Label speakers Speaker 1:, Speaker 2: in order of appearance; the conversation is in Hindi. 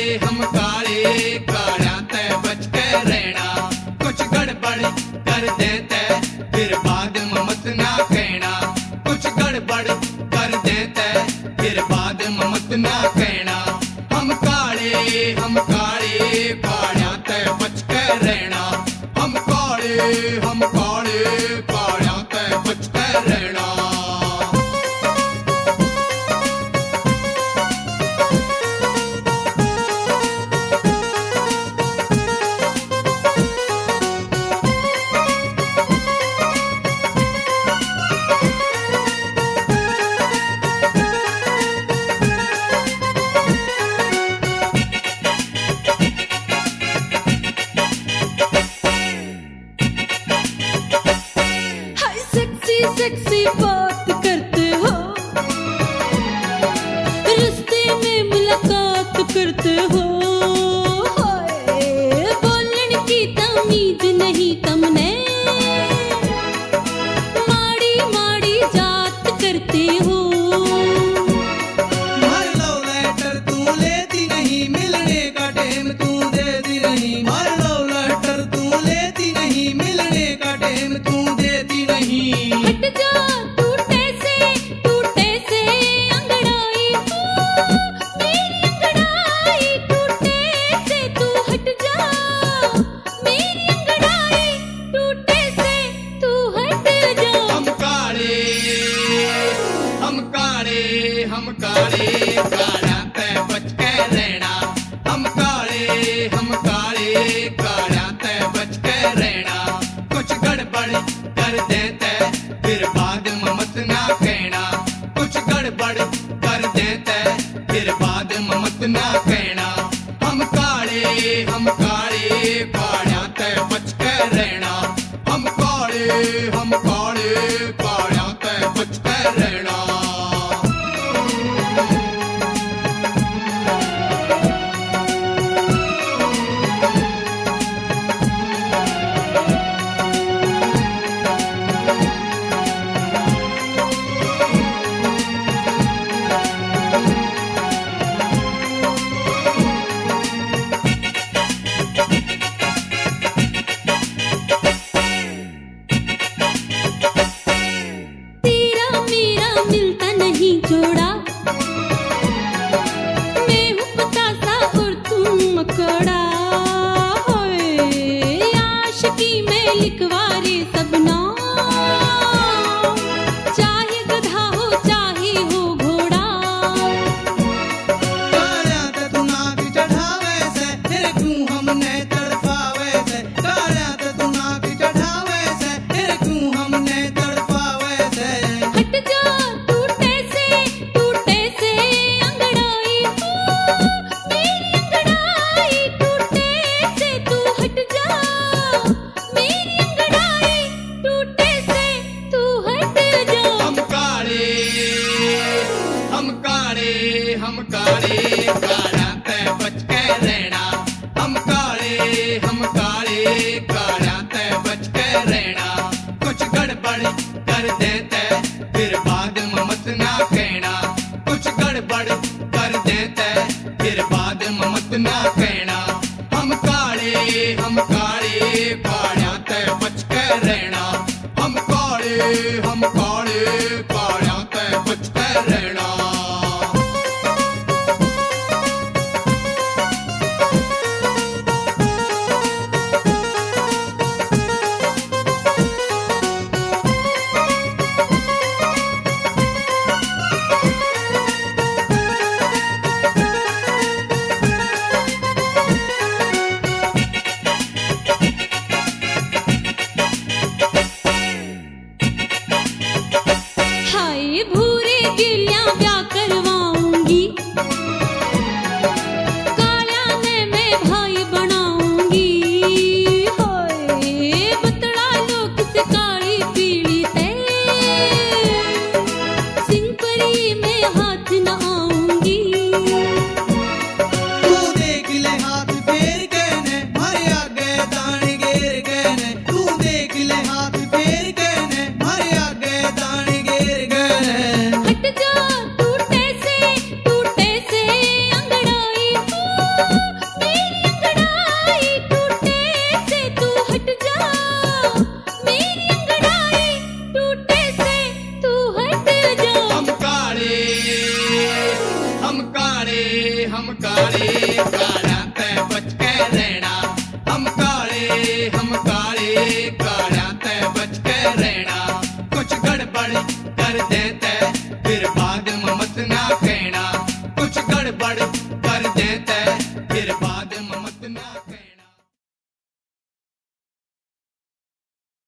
Speaker 1: हम काले कालियां ते बच के रहना, कुछ गड़बड़ कर देते फिर बाद में मत ना कहना, कुछ गड़बड़ कर देते फिर बाद में मत ना कहना। हम काले कालियां ते बच के रहना, हम काले कालियां ते बच के रहना।
Speaker 2: सेक्सी बात करते हो, रिश्ते में मुलाकात करते हो, बोलने की तमीज नहीं तुमने, माड़ी माड़ी जात करते हो।
Speaker 1: मार लो लेटर तू लेती नहीं, मिलने का टाइम तू देती नहीं, मार लो लेटर तू लेती नहीं, मिलने का टाइम तू देती नहीं।
Speaker 2: हट जा टूटे से अंगड़ाई तू, मेरी अंगड़ाई टूटे से तू हट जा, मेरी अंगड़ाई टूटे
Speaker 1: कालियां ते बच के रहना, कुछ गड़बड़ कर देते फिर बाद में मत ना कहना, कुछ गड़बड़ कर देते फिर बाद में